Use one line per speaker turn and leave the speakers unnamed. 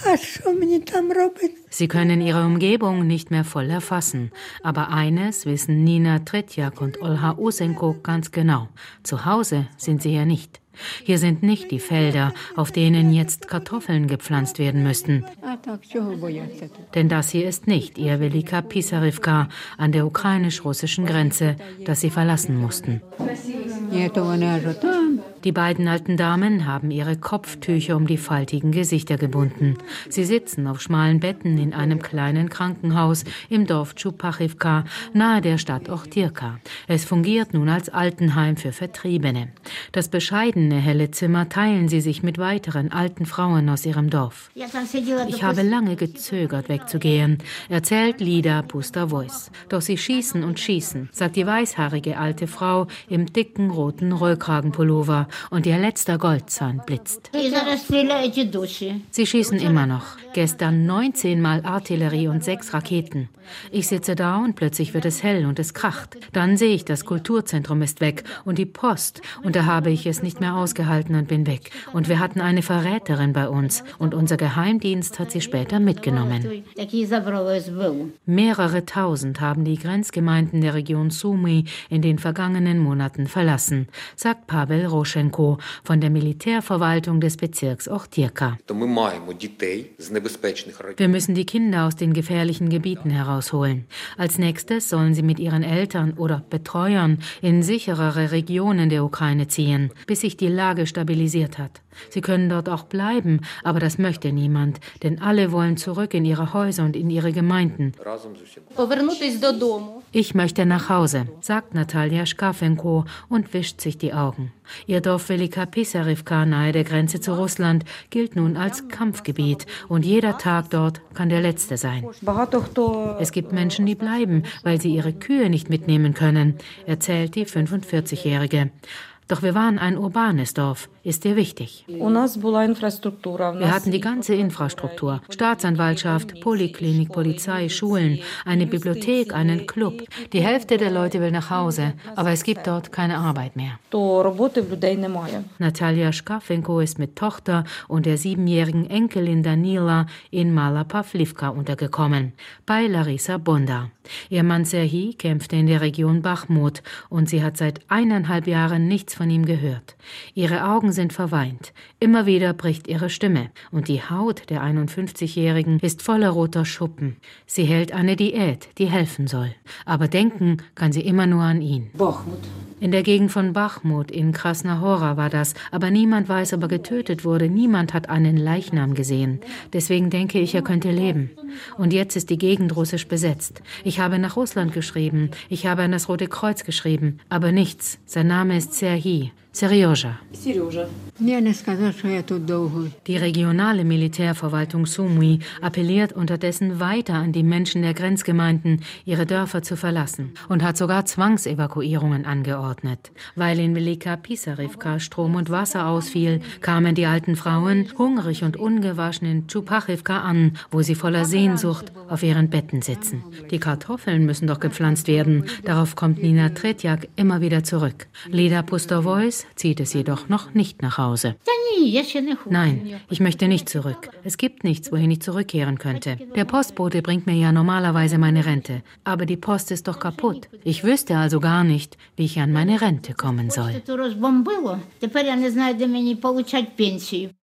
Sie können ihre Umgebung nicht mehr voll erfassen. Aber eines wissen Nina Tretjak und Olha Usenko ganz genau. Zu Hause sind sie hier nicht. Hier sind nicht die Felder, auf denen jetzt Kartoffeln gepflanzt werden müssten. Denn das hier ist nicht ihr Velika Pisarivka an der ukrainisch-russischen Grenze, das sie verlassen mussten. Die beiden alten Damen haben ihre Kopftücher um die faltigen Gesichter gebunden. Sie sitzen auf schmalen Betten in einem kleinen Krankenhaus im Dorf Tschupachivka, nahe der Stadt Ochtirka. Es fungiert nun als Altenheim für Vertriebene. Das bescheidene helle Zimmer teilen sie sich mit weiteren alten Frauen aus ihrem Dorf. Ich habe lange gezögert, wegzugehen, erzählt Lida Puster-Voice. Doch sie schießen und schießen, sagt die weißhaarige alte Frau im dicken roten Rollkragenpullover, und ihr letzter Goldzahn blitzt. Sie schießen immer noch. Gestern 19 Mal Artillerie und 6 Raketen. Ich sitze da und plötzlich wird es hell und es kracht. Dann sehe ich, das Kulturzentrum ist weg und die Post. Und da habe ich es nicht mehr ausgehalten und bin weg. Und wir hatten eine Verräterin bei uns und unser Geheimdienst hat sie später mitgenommen. Mehrere tausend haben die Grenzgemeinden der Region Sumy in den vergangenen Monaten verlassen, sagt Pavel Roschenko von der Militärverwaltung des Bezirks Ochtirka. Wir müssen die Kinder aus den gefährlichen Gebieten herausholen. Als nächstes sollen sie mit ihren Eltern oder Betreuern in sicherere Regionen der Ukraine ziehen, bis sich die Lage stabilisiert hat. Sie können dort auch bleiben, aber das möchte niemand, denn alle wollen zurück in ihre Häuser und in ihre Gemeinden. Ich möchte nach Hause, sagt Natalia Schkafenko und wischt sich die Augen. Ihr Dorf Velika Pisarivka nahe der Grenze zu Russland gilt nun als Kampfgebiet und jeder Tag dort kann der letzte sein. Es gibt Menschen, die bleiben, weil sie ihre Kühe nicht mitnehmen können, erzählt die 45-Jährige. Doch wir waren ein urbanes Dorf. Ist dir wichtig? Wir hatten die ganze Infrastruktur. Staatsanwaltschaft, Poliklinik, Polizei, Schulen, eine Bibliothek, einen Club. Die Hälfte der Leute will nach Hause, aber es gibt dort keine Arbeit mehr. Natalia Schkafenko ist mit Tochter und der 7-jährigen Enkelin Danila in Mala Pavlivka untergekommen, bei Larissa Bonda. Ihr Mann Serhii kämpfte in der Region Bachmut und sie hat seit 1,5 Jahren nichts von ihm gehört. Ihre Augen sind verweint. Immer wieder bricht ihre Stimme. Und die Haut der 51-Jährigen ist voller roter Schuppen. Sie hält eine Diät, die helfen soll. Aber denken kann sie immer nur an ihn. Bachmut. In der Gegend von Bachmut in Krasnahora war das. Aber niemand weiß, ob er getötet wurde. Niemand hat einen Leichnam gesehen. Deswegen denke ich, er könnte leben. Und jetzt ist die Gegend russisch besetzt. Ich habe nach Russland geschrieben. Ich habe an das Rote Kreuz geschrieben. Aber nichts. Sein Name ist Serhii. Serjoja. Die regionale Militärverwaltung Sumy appelliert unterdessen weiter an die Menschen der Grenzgemeinden, ihre Dörfer zu verlassen und hat sogar Zwangsevakuierungen angeordnet. Weil in Velika Pisarivka Strom und Wasser ausfiel, kamen die alten Frauen hungrig und ungewaschen in Tschupachivka an, wo sie voller Sehnsucht auf ihren Betten sitzen. Die Kartoffeln müssen doch gepflanzt werden. Darauf kommt Nina Tretjak immer wieder zurück. Lida Puster-Voice zieht es jedoch noch nicht nach Hause. Nein, ich möchte nicht zurück. Es gibt nichts, wohin ich zurückkehren könnte. Der Postbote bringt mir ja normalerweise meine Rente. Aber die Post ist doch kaputt. Ich wüsste also gar nicht, wie ich an meine Rente kommen soll.